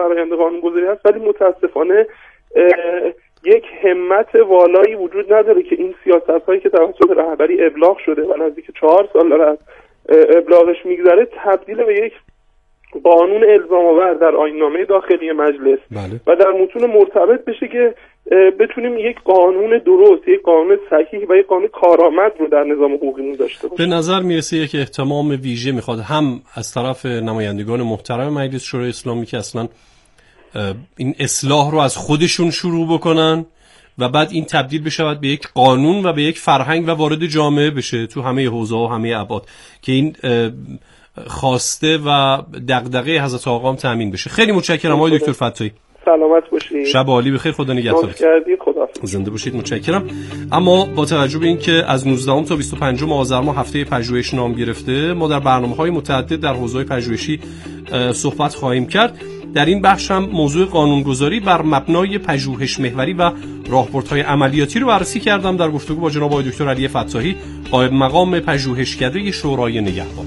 فرآیند قانون‌گذاری هست، ولی متاسفانه یک همت والایی وجود نداره که این سیاست‌هایی که توسط رهبری ابلاغ شده و نزدیک 4 سال داره از ابلاغش میگذره تبدیل به یک قانون الزام آور در آیین‌نامه داخلی مجلس و در متون مرتبط بشه که بتونیم یک قانون درست، یک قانون صحیح و یک قانون کارآمد رو در نظام حقوقیمون داشته باشیم. به نظر میرسه یک اهتمام ویژه میخواد هم از طرف نمایندگان محترم مجلس شورای اسلامی که اصلا این اصلاح رو از خودشون شروع بکنن و بعد این تبدیل بشود به یک قانون و به یک فرهنگ و وارد جامعه بشه تو همه حوزه و همه ابعاد که این خواسته و دغدغه حضرت آقا هم تامین بشه. خیلی متشکرم آقای دکتر فتاحی. سلامت باشید. شب عالی بخیر. خدا نگهدار. زنده باشید. متشکرم. اما با توجه به اینکه از 19 تا 25 آذر ماه هفته پژوهش نام گرفته، ما در برنامه‌های متعدد در حوزه‌های پژوهشی صحبت خواهیم کرد. در این بخش هم موضوع قانونگذاری بر مبنای پژوهش محوری و راهبردهای عملیاتی رو بررسی کردم در گفتگو با جناب آقای دکتر علی فتاحی، قائم مقام پژوهشکده شورای نگهبان.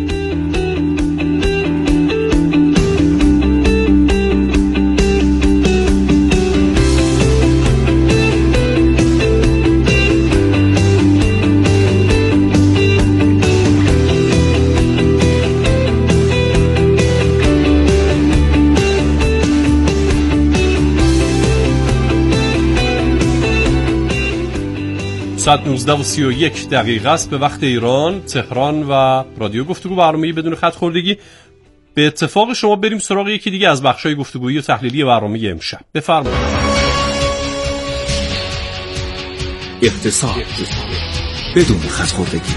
19:31 است به وقت ایران، تهران و رادیو گفتگو برنامه‌ای بدون خط خوردگی. به اتفاق شما بریم سراغ یکی دیگه از بخش‌های گفتگویی و تحلیلی برنامه امشب. بفرمایید. اقتصاد بدون خط خوردگی.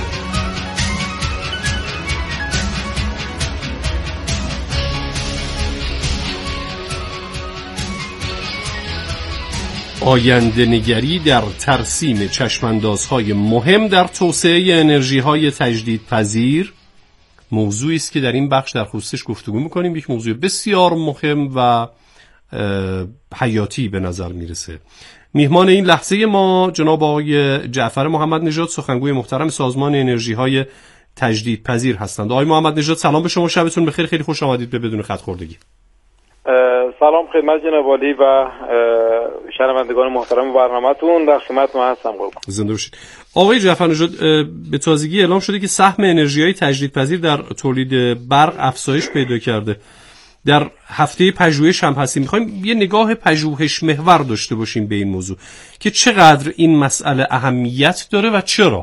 آینده نگری در ترسیم چشماندازهای مهم در توسعه انرژی‌های تجدیدپذیر موضوعی است که در این بخش در خصوصش گفتگو می‌کنیم. یک موضوع بسیار مهم و حیاتی به نظر میرسه. میهمان این لحظه ما جناب آقای جعفر محمد نژاد، سخنگوی محترم سازمان انرژی‌های تجدیدپذیر هستند. آقای محمد نژاد سلام به شما، شبتون بخیر، خیلی خوش آمدید به بدون خط خوردگی. سلام خدمت جناب عالی و شنوندگان محترم برنامه‌تون، در خدمت ما هستم. زنده باشید. آقای جعفر نژاد، به تازگی اعلام شده که سهم انرژی‌های تجدیدپذیر در تولید برق افزایش پیدا کرده. در هفته پژوهش هم هستیم، می‌خوایم یه نگاه پژوهش محور داشته باشیم به این موضوع که چقدر این مسئله اهمیت داره و چرا.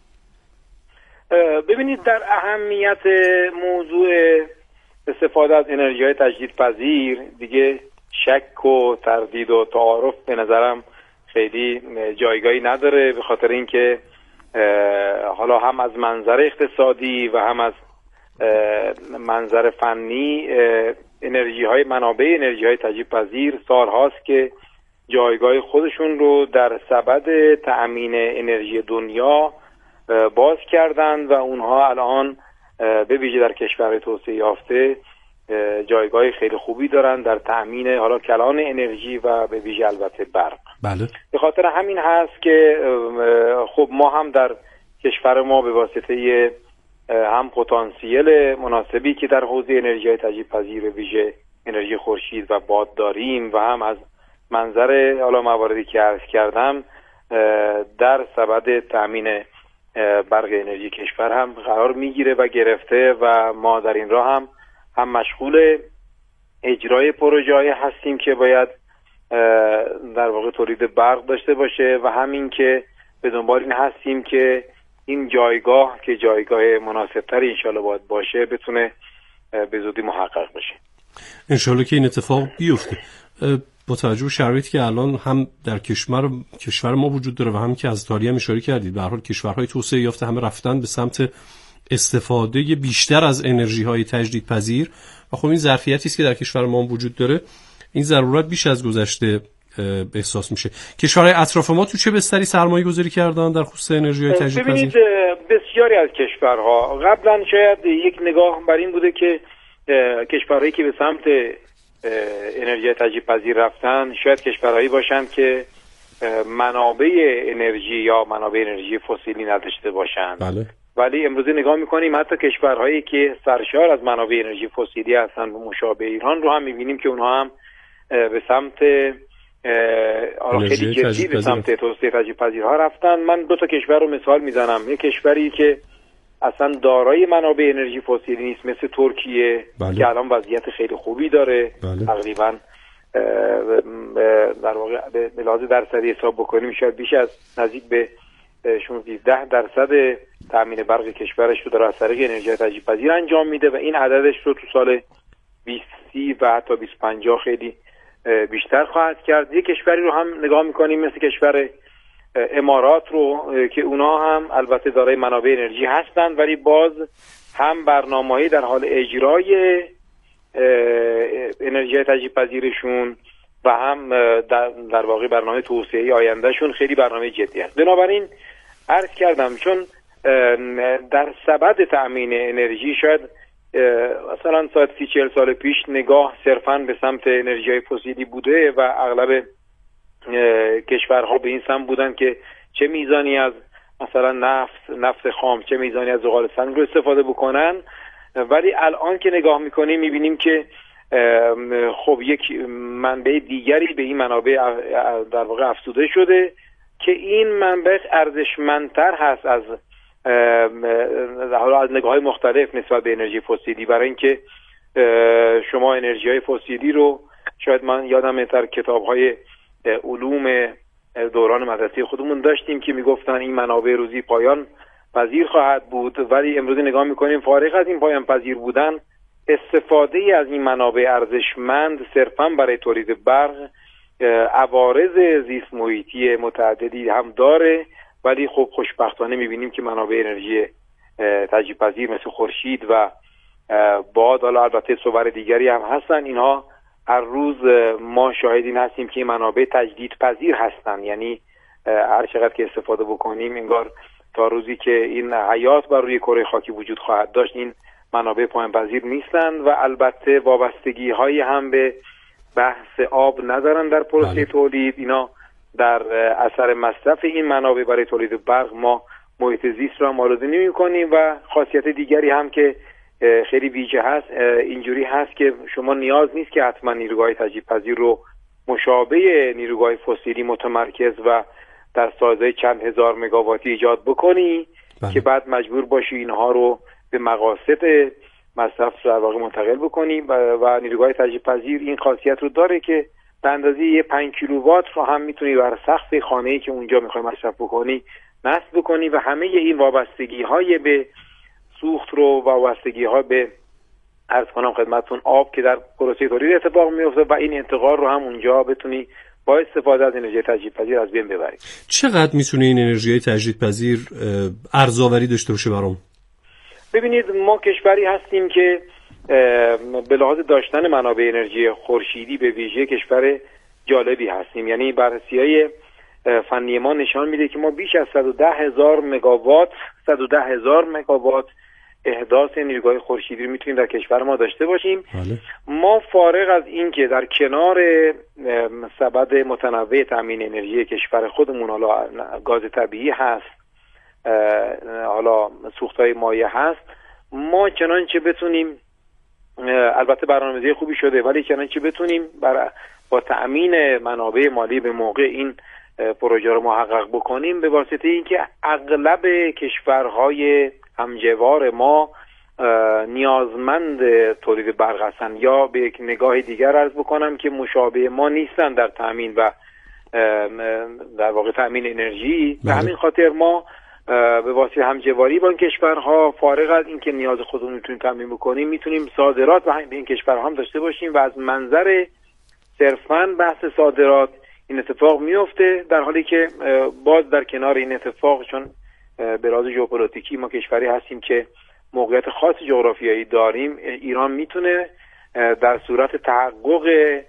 ببینید، در اهمیت موضوع استفاده از انرژی‌های تجدیدپذیر دیگه شک و تردید و تعارف به نظرم خیلی جایگاهی نداره، به خاطر اینکه حالا هم از منظر اقتصادی و هم از منظر فنی منابع انرژی‌های تجدیدپذیر سالهاست که جایگاه خودشون رو در سبد تأمین انرژی دنیا باز کردن و اونها الان به ویژه در کشورهای توسعه یافته جایگاه خیلی خوبی دارن در تأمین حالا کلان انرژی و به ویژه البته برق. بله. به خاطر همین هست که خب ما هم در کشور ما به واسطه هم پتانسیل مناسبی که در حوزه انرژی‌های تجدیدپذیر به ویژه انرژی خورشید و باد داریم و هم از منظر حالا مواردی که عرض کردم در سبد تأمین برق انرژی کشور هم قرار میگیره و گرفته و ما در این راه هم مشغول اجرای پروژه‌ای هستیم که باید در واقع تولید برق داشته باشه و همین که به دنبال این هستیم که این جایگاه که جایگاه مناسبتری انشالله باید باشه بتونه به زودی محقق بشه. انشالله که این اتفاق بیفته. با توجه به شرایطی که الان هم در کشور ما وجود داره و هم که از تاریخ هم اشاره کردید، به هر حال کشورهای توسعه یافته همه رفتن به سمت استفاده بیشتر از انرژی‌های تجدیدپذیر و خب این ظرفیتی است که در کشور ما وجود داره، این ضرورت بیش از گذشته احساس میشه. کشورهای اطراف ما تو چه بستری سرمایه‌گذاری کردن در خصوص انرژی‌های تجدیدپذیر؟ ببینید، بسیاری از کشورها قبلا شاید یک نگاه بر این بوده که کشورهایی که به سمت انرژی تجدیدپذیر رفتن شاید کشورهایی باشند که منابع انرژی یا منابع انرژی فسیلی نداشته باشند. بله. ولی امروز نگاه میکنیم حتی کشورهایی که سرشار از منابع انرژی فسیلی هستن و مشابه ایران رو هم میبینیم که اونها هم به سمت خیلی جدی به سمت توسعه تجدید پذیرها رفتن. من 2 کشور رو مثال میزنم. یک کشوری که اصلا دارای منابع انرژی فسیلی نیست مثل ترکیه که الان وضعیت خیلی خوبی داره. تقریبا در واقع به لحاظ درصدی حساب بکنیم شاید بیش از نزدیک به 16% تامین برق کشورش رو داره از طریق انرژی تجدید پذیر انجام میده و این عددش رو تو سال 2030 و حتی 2050 خیلی بیشتر خواهد کرد. یک کشوری رو هم نگاه میکنیم مثل کشور امارات رو که اونا هم البته دارای منابع انرژی هستند ولی باز هم برنامه‌ای در حال اجرای انرژی تجدید پذیرشون و هم در واقع برنامه توسعه آیندهشون خیلی برنامه جدی است. بنابراین عرض کردم چون در سبد تأمین انرژی شاید مثلا 30-40 سال پیش نگاه صرفاً به سمت انرژی فسیلی بوده و اغلب کشورها به این سمت بودن که چه میزانی از مثلا نفت خام چه میزانی از زغال سنگ رو استفاده بکنن، ولی الان که نگاه میکنیم میبینیم که خب یک منبع دیگری به این منابع در واقع افزوده شده که این منبع ارزشمندتر هست از حالا از نگاه‌های مختلف نسبت به انرژی فسیلی. برای اینکه شما انرژی‌های فسیلی رو شاید من یادم در کتاب‌های علوم دوران مدرسه خودمون داشتیم که میگفتن این منابع روزی پایان پذیر خواهد بود، ولی امروز نگاه میکنیم فارغ از این پایان پذیر بودن استفاده از این منابع ارزشمند صرفاً برای تولید برق عوارض زیست محیطی متعددی هم داره. ولی خب خوشبختانه میبینیم که منابع انرژی تجدید پذیر مثل خورشید و باد، حالا البته صور دیگری هم هستن، اینها هر روز ما شاهدین هستیم که این منابع تجدید پذیر هستن. یعنی هر چقدر که استفاده بکنیم انگار تا روزی که این حیات بر روی کره خاکی وجود خواهد داشت این منابع پایان پذیر نیستن و البته وابستگی هایی هم به بحث آب ندارن در پروسه تولید. اینا در اثر مصرف این منابع برای تولید برق ما محیط زیست رو هم آلوده نمی‌کنیم و خاصیت دیگری هم که خیلی ویژه هست اینجوری هست که شما نیاز نیست که حتما نیروگاه تجدید پذیر رو مشابه نیروگاه فسیلی متمرکز و در سایزهای چند هزار مگاواتی ایجاد بکنی که بعد مجبور باشی اینها رو به مقاصد مصرف در واقع منتقل بکنی و نیروگاه تجدید پذیر این خاصیت رو داره که به اندازه 5 کیلووات رو هم میتونی بر سقف خانه‌ای که اونجا میخوای مصرف بکنی نصب بکنی و همه این وابستگی‌های به سوخت رو و وابستگی‌ها به عرض کنم خدمتتون آب که در پروسه تولید اتفاق میفته و این انتقال رو هم اونجا بتونی با استفاده از انرژی تجدیدپذیر از بین ببری. چقدر میتونه این انرژی تجدیدپذیر ارزآوری داشته باشه برام؟ ببینید ما کشوری هستیم که به لحاظ داشتن منابع انرژی خورشیدی به ویژه کشور جالبی هستیم. یعنی بررسی‌های فنی ما نشان میده که ما بیش از 110,000 مگاوات احداث نیروگاه خورشیدی میتونیم در کشور ما داشته باشیم. ما فارغ از این که در کنار سبد متنوع تامین انرژی کشور خودمون حالا گاز طبیعی هست، حالا سوخت‌های مایع هست، ما چنانچه بتونیم البته برنامه‌ریزی خوبی شده ولی چنانچه بتونیم با تأمین منابع مالی به موقع این پروژه رو محقق بکنیم به واسطه اینکه اغلب کشورهای همجوار ما نیازمند تولید برق هستن یا به یک نگاه دیگر عرض بکنم که مشابه ما نیستن در تأمین و در واقع تأمین انرژی. به همین خاطر ما به واسطه همجواری با این کشورها فارغ از اینکه نیاز خودمون میتونیم تامین بکنیم میتونیم صادرات به این کشورها هم داشته باشیم و از منظر صرفاً بحث صادرات این اتفاق میفته، در حالی که باز در کنار این اتفاق چون به لحاظ ژئوپلیتیکی ما کشوری هستیم که موقعیت خاص جغرافیایی داریم، ایران میتونه در صورت تحقق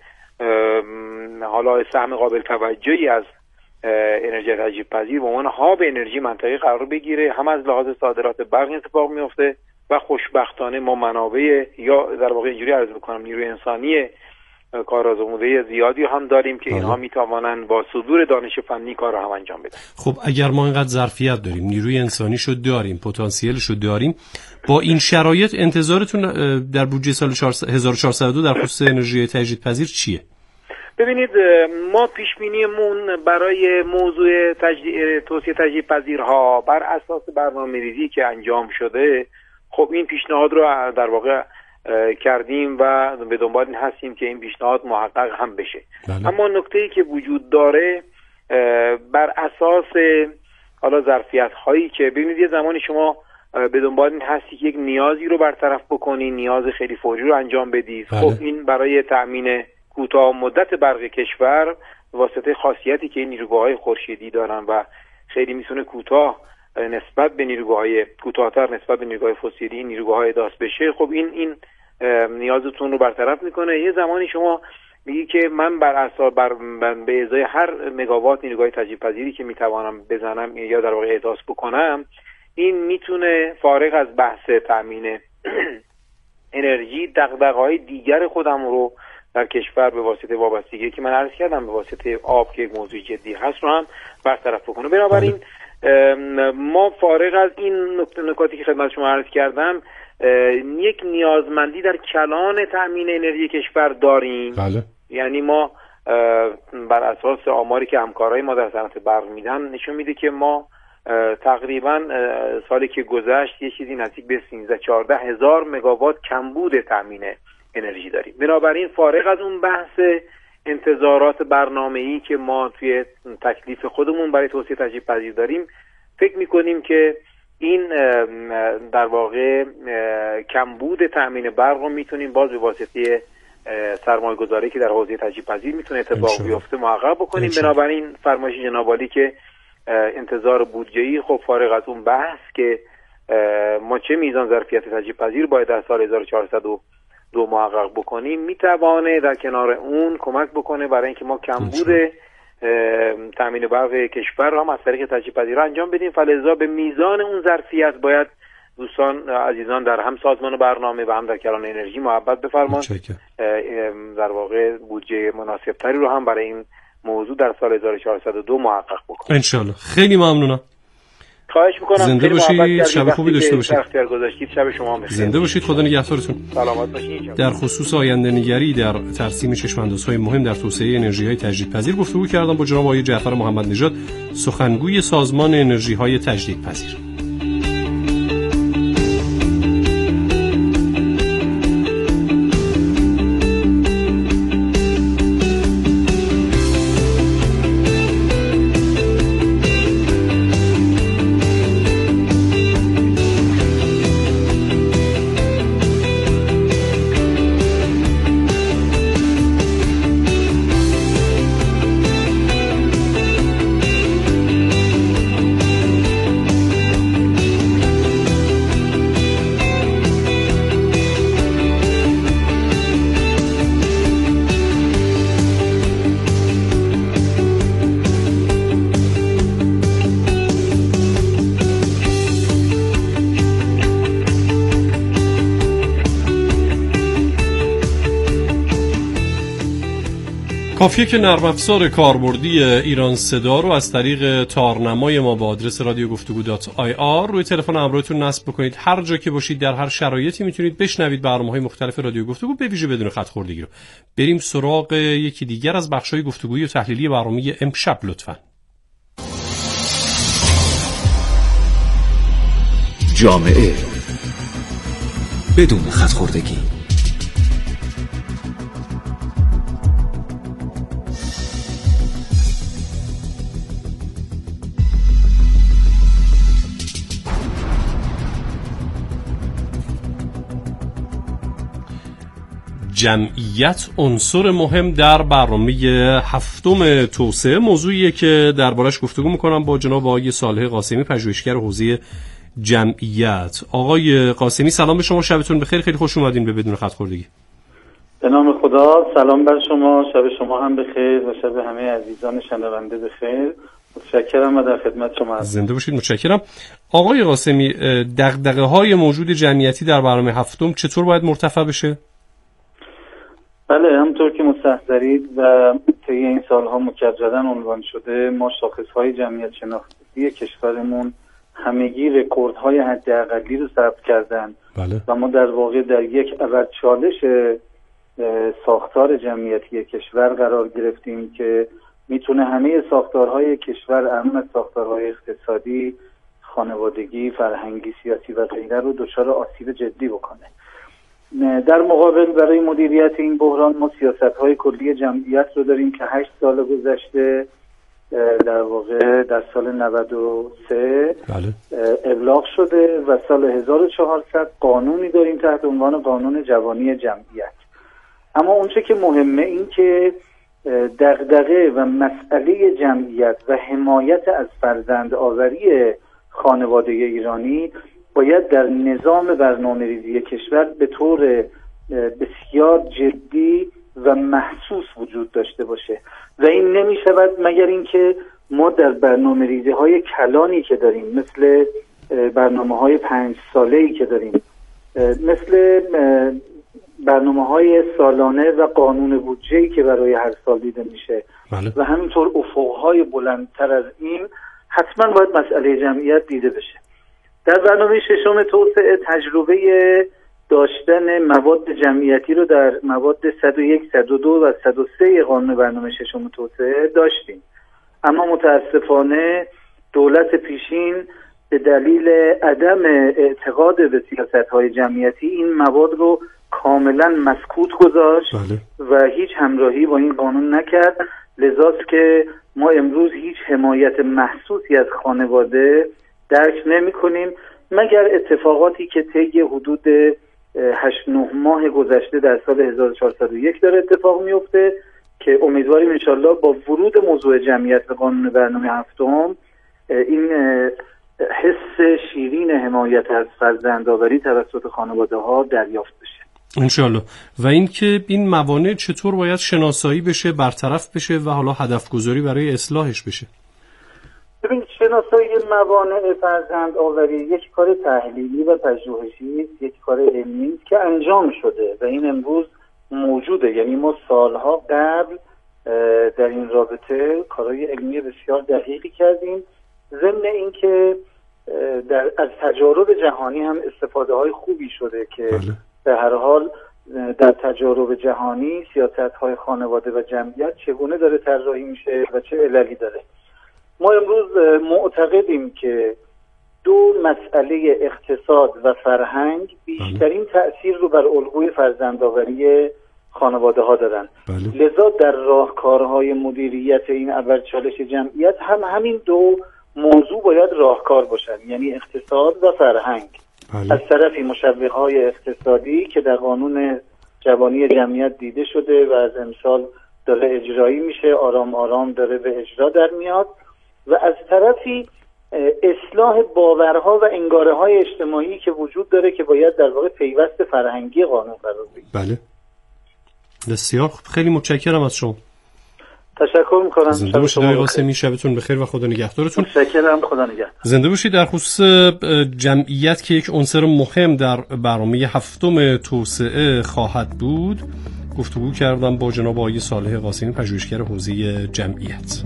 حالا سهم قابل توجهی از انرژی تجدیدپذیر به عنوان هاب انرژی منطقه قرار بگیره. هم از لحاظ صادرات برق اتفاق میفته و خوشبختانه ما منابع یا در واقع اینجوری عرض بکنم نیروی انسانی کارآزموده زیادی هم داریم که اینها میتوانند با صدور دانش فنی کار رو هم انجام بدن. خب اگر ما اینقدر ظرفیت داریم، نیروی انسانیشو داریم، پتانسیلشو داریم، با این شرایط انتظارتون در بودجه سال 1402 در خصوص انرژی تجدیدپذیر چیه؟ ببینید، ما پیشبینیمون برای موضوع توسعه تجدیدپذیرها بر اساس برنامه‌ریزی که انجام شده، خب این پیشنهاد رو در واقع کردیم و به دنبال این هستیم که این پیشنهاد محقق هم بشه. بله. اما نکته‌ای که وجود داره بر اساس حالا ظرفیت هایی که ببینید یه زمانی شما به دنبال این هستی که یک نیازی رو برطرف بکنی، نیاز خیلی فوری رو انجام بدید. بله. خب این برای تأمین کوتاه مدت برق کشور واسطه خاصیتی که این نیروگاه‌های خورشیدی دارن و خیلی میتونه کوتاه نسبت به نیروگاه‌های کوتاه‌تر نسبت به نیروگاه‌های فسیلی نیروگاه‌های داست بشه، خب این نیازتون رو برطرف میکنه. یه زمانی شما میگی که من بر اساس به ازای هر مگاوات نیروگاه تجدیدپذیری که میتوانم بزنم یا در واقع احداث بکنم، این میتونه فارغ از بحث تامین انرژی دغدغه‌های دیگر خودم رو در کشور به واسطه وابستگی که من عرض کردم به واسطه آب که یک موضوع جدی هست رو هم برطرف بکنه. بنابراین ما فارغ از این نکاتی که خدمت شما عرض کردم یک نیازمندی در کلان تأمین انرژی کشور داریم. بله. یعنی ما بر اساس آماری که همکارای ما در صنعت برق میدن نشون میده که ما تقریبا سالی که گذشت یه چیزی نزدیک به 13-14 هزار مگاوات کمبود تأمین انرژی داریم. بنابراین فارغ از اون بحث انتظارات برنامه‌ای که ما توی تکلیف خودمون برای توسعه تجدیدپذیر داریم، فکر میکنیم که این در واقع کمبود تأمین برق رو میتونیم باز به واسطه سرمایه گذاری که در حوزه تجدیدپذیر میتونه اتفاق بیفته محقق بکنیم. بنابراین فرمایش جناب عالی که انتظار بودجه‌ای خب فارغ از اون بحث که ما چه میزان ظرفیت تجدیدپذیر باید در سال 1402 محقق بکنیم، میتوانه در کنار اون کمک بکنه برای اینکه ما کمبود تامین برق کشور رو هم از طریق تجدیدپذیر انجام بدیم. فلذا به میزان اون ظرفیت باید دوستان عزیزان در هم سازمان برنامه و هم در کلان انرژی محبت بفرمایید در واقع بودجه مناسبتری رو هم برای این موضوع در سال 1402 محقق بکنیم. انشالله. خیلی ممنونم. خواهش میکنم. زنده باشید. شب خوبی داشته باشید. اختیار گذاشتید. شب شما بخیر. زنده باشید. خدا نگهدارتون. سلامت باشید. در خصوص آینده نگری در ترسیم چشم‌اندازهای مهم در توسعه انرژی‌های تجدیدپذیر گفتگو کردم با جناب آقای جعفر محمد نژاد، سخنگوی سازمان انرژی‌های تجدیدپذیر. کافیه که نرم افزار کاربردی ایران صدا رو از طریق تارنمای ما با آدرس radioguftego.ir روی تلفن همراهتون نصب بکنید. هر جا که باشید در هر شرایطی میتونید بشنوید برنامه‌های مختلف رادیو گفتگو به ویژه بدون خط خوردگی رو. بریم سراغ یکی دیگر از بخش‌های گفتگویی و تحلیلی برنامه امشب لطفاً. جامعه بدون خط خوردگی. جمعیت عنصر مهم در برنامه هفتم توسعه، موضوعیه که دربارش گفتگو میکنم با جناب آقای صالح قاسمی، پژوهشگر حوزه جمعیت. آقای قاسمی سلام به شما، شبتون بخیر، خیلی خوش اومدین به بدون خط خوردگی. به نام خدا، سلام بر شما، شب شما هم بخیر و شب همه عزیزان شنونده بخیر. متشکرم و در خدمت شما هستم. زنده باشید. متشکرم. آقای قاسمی، دغدغه‌های موجود جمعیتی در برنامه هفتم چطور باید مرتفع بشه؟ بله، همونطور که مستحضرید و طی این سالها مکررراً عنوان شده، ما شاخصهای جمعیت شناختی کشورمون همگی رکوردهای حداقلی رو ثبت کردن. بله. و ما در واقع در یک اولچالش ساختار جمعیتی کشور قرار گرفتیم که میتونه همه ساختارهای کشور، اهم از ساختارهای اقتصادی، خانوادگی، فرهنگی، سیاسی و غیره رو دچار آسیب جدی بکنه. در مقابل برای مدیریت این بحران ما سیاست‌های کلی جمعیت رو داریم که 8 سال گذشته در واقع در سال 93 ابلاغ شده و سال 1400 قانونی داریم تحت عنوان قانون جوانی جمعیت. اما اونچه که مهمه این که دغدغه و مسئله جمعیت و حمایت از فرزند آوری خانواده ایرانی باید در نظام برنامه‌ریزی کشور به طور بسیار جدی و محسوس وجود داشته باشه و این نمی شود مگر اینکه ما در برنامه‌ریزی‌های کلانی که داریم، مثل برنامه‌های 5 ساله‌ای که داریم، مثل برنامه‌های سالانه و قانون بودجه‌ای که برای هر سال دیده میشه و همینطور افق‌های بلندتر از این، حتما باید مسئله جمعیت دیده بشه. در برنامه ششم توسعه تجربه داشتن مواد جمعیتی رو در مواد 101, 102 و 103 قانون برنامه ششم توسعه داشتیم، اما متاسفانه دولت پیشین به دلیل عدم اعتقاد به سیاست‌های جمعیتی این مواد رو کاملا مسکوت گذاشت و هیچ همراهی با این قانون نکرد. لذاست که ما امروز هیچ حمایت محسوسی از خانواده درک نمی کنیم مگر اتفاقاتی که طی حدود 8-9 ماه گذشته در سال 1401 داره اتفاق میفته که امیدواریم انشالله با ورود موضوع جمعیت به قانون برنامه هفتم این حس شیرین حمایت از فرزندآوری توسط خانواده ها دریافت بشه انشالله. و این که این موانع چطور باید شناسایی بشه، برطرف بشه و حالا هدف گذاری برای اصلاحش بشه؟ ببینید، شناسایی موانع فرزندآوری یک کار تحلیلی و پژوهشی است، یک کار علمی است که انجام شده و این امروز موجوده. یعنی ما سالها قبل در این رابطه کارهای علمی بسیار دقیقی کردیم، ضمن اینکه از تجارب جهانی هم استفاده های خوبی شده که به هر حال در تجارب جهانی سیاست‌های خانواده و جمعیت چگونه داره طراحی میشه و چه عللی داره. ما امروز معتقدیم که دو مسئله اقتصاد و فرهنگ بیشترین تأثیر رو بر الگوی فرزندآوری خانواده ها دارن. لذا در راهکارهای مدیریت این اول چالش جمعیت هم همین دو موضوع باید راهکار باشن، یعنی اقتصاد و فرهنگ. از طرفی مشوق‌های اقتصادی که در قانون جوانی جمعیت دیده شده و از امسال داره اجرایی میشه، آرام آرام داره به اجرا در میاد، و از طرفی اصلاح باورها و انگاره‌های اجتماعی که وجود داره که باید در واقع پیوست فرهنگی قانون قرار بگیره. بله، بسیار خیلی متشکرم از شما. تشکر می‌کنم. زنده باشید آقای قاسمی، شبتون بخیر و خدا نگهدارتون. متشکرم، خدا نگهدار. زنده باشید. در خصوص جمعیت که یک عنصر مهم در برنامه هفتم توسعه خواهد بود گفتگو کردم با جناب آقای صالح قاسمی، پژوهشگر حوزه جمعیت.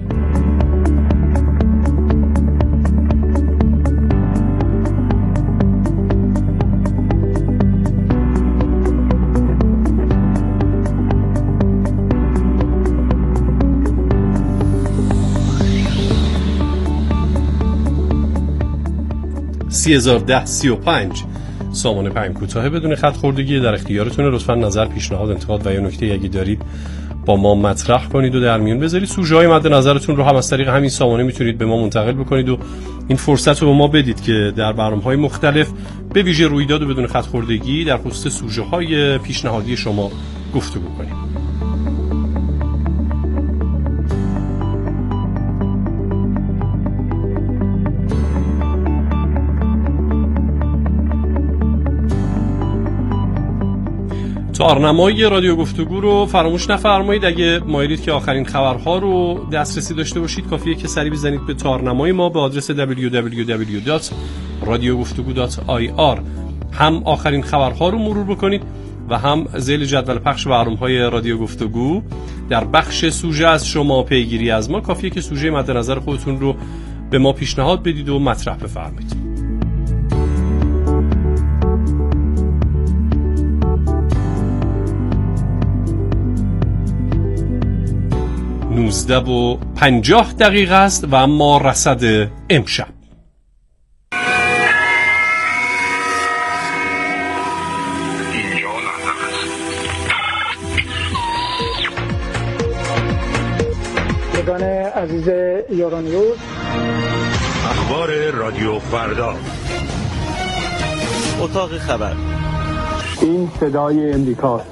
سامان پیام کوتاه بدون خط خوردگی در اختیارتونه. لطفاً نظر، پیشنهاد، انتقاد و یا نکته اگه دارید با ما مطرح کنید و در میون بذارید. سوژه‌های مد نظرتون رو هم از طریق همین سامانه میتونید به ما منتقل بکنید و این فرصت رو به ما بدید که در برنامه‌های مختلف به ویژه رویداد و بدون خط خوردگی در خصوص سوژه‌های پیشنهادی شما گفتگو کنیم. تارنمای رادیو گفتگو رو فراموش نفرمایید. اگه مایلید که آخرین خبرها رو دسترسی داشته باشید، کافیه که سری بزنید به تارنمای ما به آدرس www.radioguftagoo.ir. هم آخرین خبرها رو مرور بکنید و هم ذیل جدول پخش برنامه‌های رادیو گفتگو. در بخش سوژه از شما پیگیری از ما، کافیه که سوژه مد نظر خودتون رو به ما پیشنهاد بدید و مطرح بفرمایید. 19:50 است و اما رصد امشب. یگان عزیز یورانیوز، اخبار رادیو فردا، اتاق خبر، این صدای امریکاست.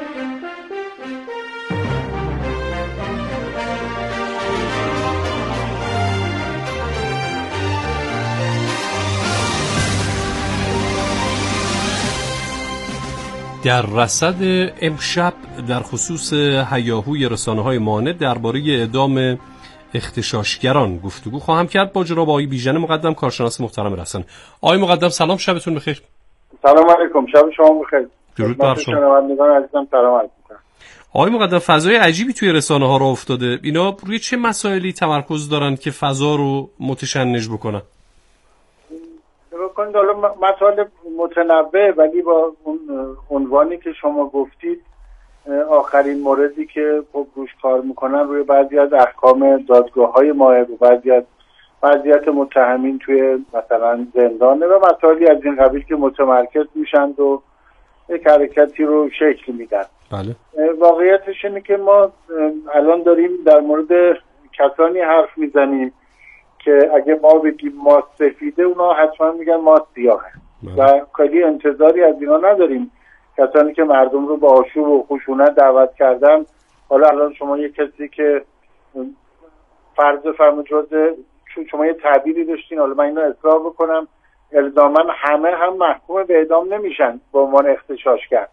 در رصد امشب در خصوص هیاهوی رسانه‌های مانع درباره اعدام اغتشاشگران گفتگو خواهم کرد با جناب آقای بیژن مقدم، کارشناس محترم رسانه. آقای مقدم سلام، شبتون بخیر. سلام علیکم، شب شما بخیر. درود بر شما. شنوندگان عزیزم سلام عرض می‌کنم. آقای مقدم، فضای عجیبی توی رسانه‌ها راه افتاده. اینا روی چه مسائلی تمرکز دارن که فضا رو متشنج بکنن؟ بکنید حالا مسائل متنوع، ولی با اون عنوانی که شما گفتید آخرین موردی که خب روش کار میکنن روی بعضی از احکام دادگاه‌های ماه و بعضی از وضعیت متهمین توی مثلا زندانه و مسائلی از این قبیل که متمرکز میشن و یک حرکتی رو شکل میدن. بله. واقعیتش اینه که ما الان داریم در مورد کسانی حرف میزنیم که اگه ما بگیم ماست سفیده، اونا حتما میگن ماست سیاهه و خیلی انتظاری از اینا نداریم. کسانی که مردم رو با آشوب و خشونت دعوت کردن، حالا الان شما یه کسی که فرض فرمود شما یه تعبیری داشتین، حالا من اینو اصلاح بکنم، الزاماً همه هم محکوم به اعدام نمیشن به عنوان اغتشاشگر.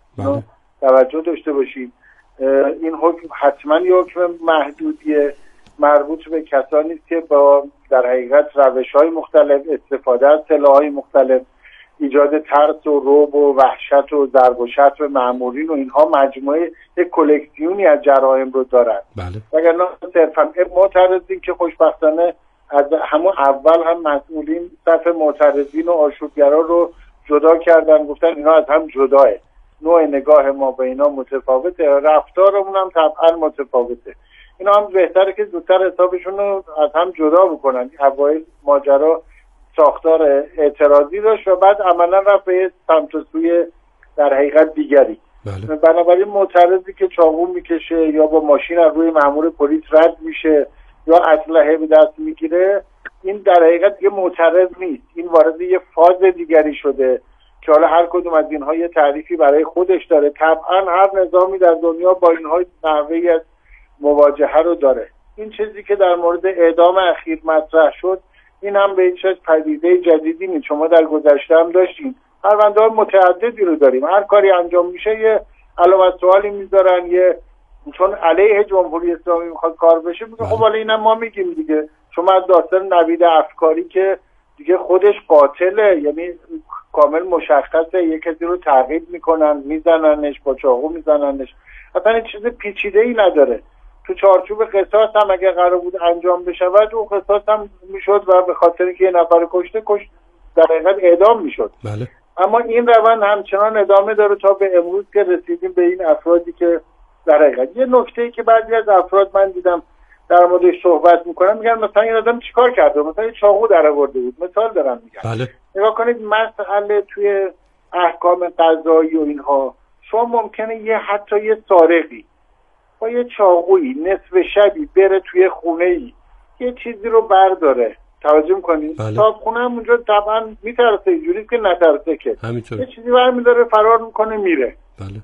توجه داشته باشید این حکم حتما یه حکم محدودیه مربوط به کسانی که با در حقیقت روش‌های مختلف، استفاده از سلاح‌های مختلف، ایجاد ترس و رعب و وحشت و ضرب و شتم به مأمورین و اینها مجموعه یک کلکسیونی از جرایم رو دارن. بله. وگرنه صرفاً معترضین که خوشبختانه از همون اول هم مسئولین صف معترضین و آشوبگرا رو جدا کردن، گفتن اینا از هم جداه، نوع نگاه ما به اینا متفاوته، رفتارمون هم طبعا متفاوته. اینا هم بهتره که زودتر حسابشون رو از هم جدا بکنن. اوایل ماجرا ساختار اعتراضی داشت و بعد عملا رفت به سمت و سوی در حقیقت دیگری. بله. بنابراین معترضی که چاقو میکشه یا با ماشین از روی مأمور پلیس رد میشه یا اسلحه به دست میگیره، این در حقیقت یه معترض نیست، این وارد یه فاز دیگری شده که حالا هر کدوم از اینها یه تعریفی برای خودش داره. طبعا هر نظامی در دنیا با اینها نحوه‌ای از مواجهه رو داره. این چیزی که در مورد اعدام اخیر مطرح شد، این هم به هیچ پدیده جدیدی نیست. شما در گذشته هم داشتین، پرونده‌های متعددی رو داریم، هر کاری انجام میشه یه علامت سوالی میذارن، یه چون علیه جمهوری اسلامی میخواد کار بشه میگه خب حالا اینم ما میگیم دیگه. شما از داستان نوید افکاری که دیگه خودش قاتله، یعنی کامل مشخصه، یه کسی رو تعقیب میکنن، میزننش، با چاقو میزننش، اصلا این چیز پیچیده‌ای نداره. تو چارچوب قصاص هم اگه قرار بود انجام بشود اون قصاص هم میشد و به خاطر اینکه یه نفر کشته در حقیقت اعدام میشد. بله. اما این روند همچنان ادامه داره تا به امروز که رسیدیم به این افرادی که در حقیقت یه نکته‌ای که بعضی از افراد من دیدم در موردش صحبت میکنن، میگن مثلا این آدم چیکار کرده، مثلا یه چاقو درآورده بود، مثال دارم میگن. بله. نگاه کنید مسئله توی احکام قضایی و اینها، شما ممکنه حتی یه سارقی با یه چاقویی نصف شبی بره توی خونه‌ای یه چیزی رو برداره، توجه میکنید؟ بله. صاحب خونه هم اونجا طبعا میترسه، اینجوری که نترسه که همینطوره. یه چیزی برمی‌داره فرار میکنه میره. بله.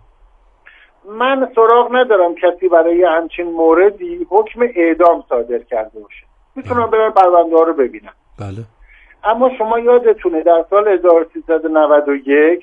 من سراغ ندارم کسی برای همچین موردی حکم اعدام صادر کرده باشه. میتونم برم پرونده ها رو ببینم. بله. اما شما یادتونه در سال 1391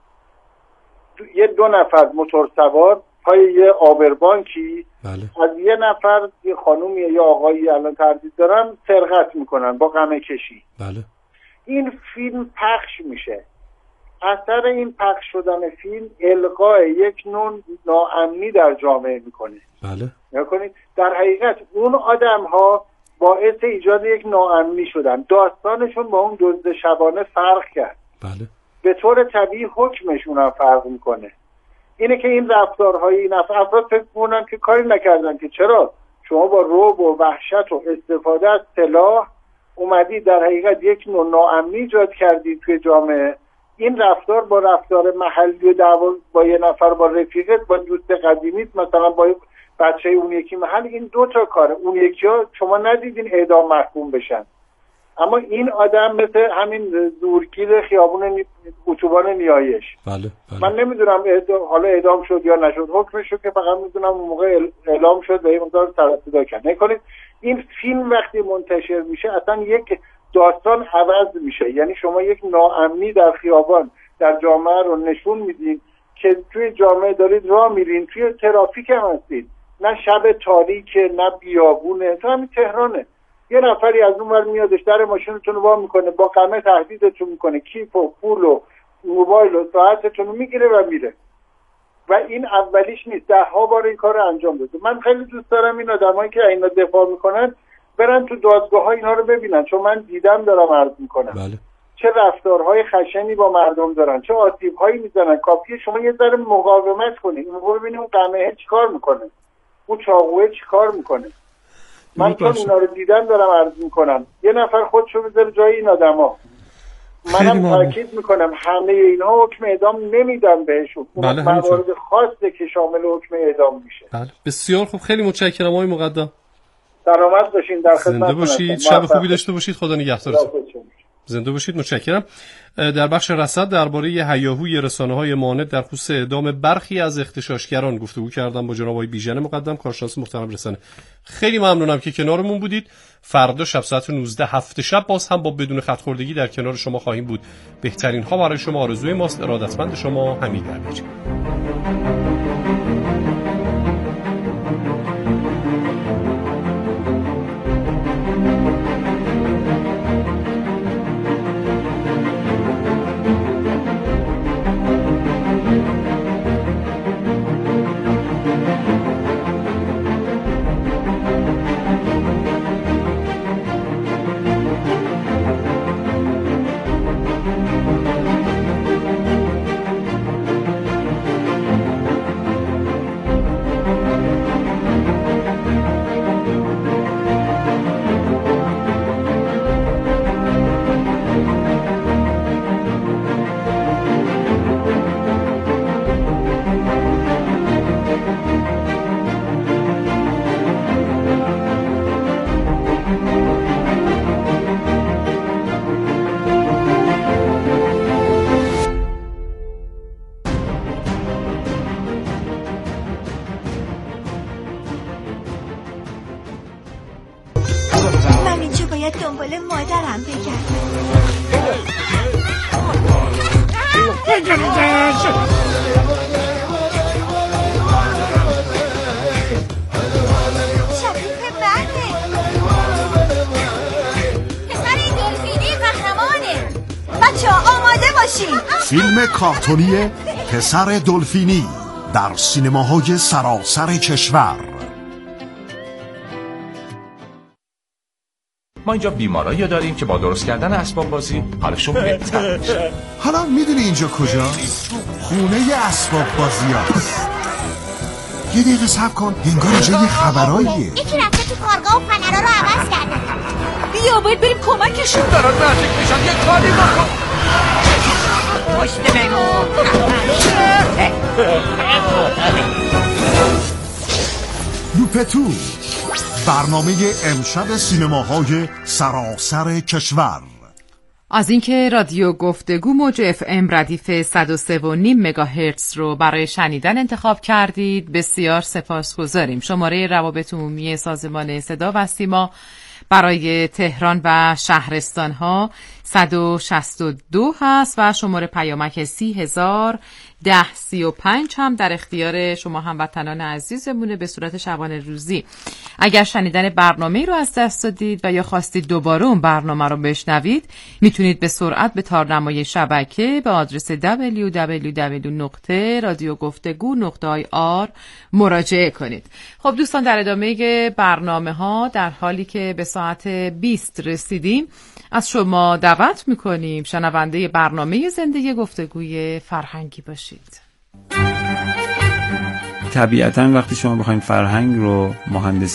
یه 2 نفر موتور سوار پای یه آبربانکی، بله. از یه نفر، یه خانومی یا آقایی الان تردید دارن، سرقت میکنن با قمه کشی. بله. این فیلم پخش میشه. اثر این پخش شدن فیلم القای یک نوع ناامنی در جامعه میکنه. بله. نکنید در حقیقت اون آدم ها باعث ایجاد یک ناامنی شدن، داستانشون با اون دزد شبانه فرق کرد. بله. به طور طبیعی حکمشون هم فرق میکنه. اینه که این رفتارهای این افراد فکر کنن که کاری نکردن که چرا شما با رعب و وحشت و استفاده از سلاح اومدید در حقیقت یک نوع ناامنی ایجاد کردید توی جامعه. این رفتار با رفتار محلی و با یه نفر، با رفیقت، با دوست قدیمیت، مثلا با بچه اون یکی محل، این دو تا کاره. اون یکی ها شما ندیدین اعدام محکوم بشن، اما این آدم مثل همین زورگیر خیابون اتوبان نیایش. بله. من نمیدونم حالا اعدام شد یا نشد، حکمش رو که فقط میدونم اون موقع اعلام شد و یه مقدار سر و صدا کرد. نکنید این فیلم وقتی منتشر میشه اصلا یک داستان عوض میشه، یعنی شما یک ناامنی در خیابان در جامعه رو نشون میدین که توی جامعه دارید راه میرین، توی ترافیک هم هستید، نه شب تاریکه نه بیابونه، تو همین تهرانه، یه نفری از اون ور میادش در ماشینتون رو وا میکنه، با قمه تهدیدتون میکنه، کیف و پول و موبایل و ساعتتون رو میگیره و میره. و این اولیش نیست، 10 بار این کار رو انجام بده. من خیلی دوست دارم این آدمایی که اینا دفاع میکنن برن تو دادگاه‌ها اینا رو ببینن، چون من دیدم دارم عرض میکنم. بله. چه رفتارهای خشنی با مردم دارن، چه آسیب‌هایی میزنن. کافیه شما یه ذره مقاومت کنید، اون ببینید اون قمه چیکار میکنه، اون چاقوه چیکار میکنه. من چون اینا رو دیدم دارم عرض میکنم. یه نفر خودشو بذاره جای این آدما. منم تاکید میکنم همه اینها حکم اعدام نمیدن بهشون. بله، موارد خاصه که شامل حکم اعدام میشه. بله. بسیار خوب، خیلی متشکرم آقای مقدم. سلامت باشین، در خدمت زنده باشید، شب خوبی داشته باشید، خدا نگهدارتون. زنده باشید، متشکرم. در بخش رصد درباره هیاهوی رسانه‌های مانع در خصوص اعدام برخی از اغتشاشگران گفتگو کردم با جناب آقای بیژن مقدم، کارشناس محترم رسانه. خیلی ممنونم که کنارمون بودید. فردا شب ساعت 19 هفت شب باز هم با بدون خط خوردگی در کنار شما خواهیم بود. بهترین ها برای شما آرزوی ماست. ارادتمند شما حمید علیچی. دنبال مادرم بگردم. شبیه بنده پسر این دلفینی قهرمانه. بچه ها آماده باشین. فیلم کارتونی پسر دلفینی در سینماهای سراسر کشور. ما اینجا بیمارایی داریم که با درست کردن اسباب بازی حالشون بهتر میشه. حالا میدونی اینجا کجاست؟ خونه اسباب بازی هست. یه دقیقه صبر کن، انگار اینجا یه خبراییه. یکی رفته تو کارگاه و پنرها رو عوض کرده. بیا باید بریم کمکشون. دارن نزدیک میشن، یه کاری بکن. پشت منو لوپتو، برنامه امشب سینماهای سراسر کشور. از اینکه رادیو گفتگو موج FM ردیف 103.5 مگاهرتز رو برای شنیدن انتخاب کردید بسیار سپاسگزاریم. شماره روابط عمومی سازمان صدا و سیما برای تهران و شهرستان‌ها 162 هست و شماره پیامک 30,010-35 هم در اختیار شما هموطنان عزیزمونه به صورت شبانه روزی. اگر شنیدن برنامه رو از دست دادید و یا خواستید دوباره اون برنامه رو بشنوید، میتونید به سرعت به تارنمای شبکه به آدرس www.radiogفتگو.ir مراجعه کنید. خب دوستان، در ادامه برنامه ها در حالی که به ساعت 20 رسیدیم از شما دعوت میکنیم شنونده برنامه زندگی گفتگوی فرهنگی باشید. طبیعتاً وقتی شما بخواید فرهنگ رو مهندسی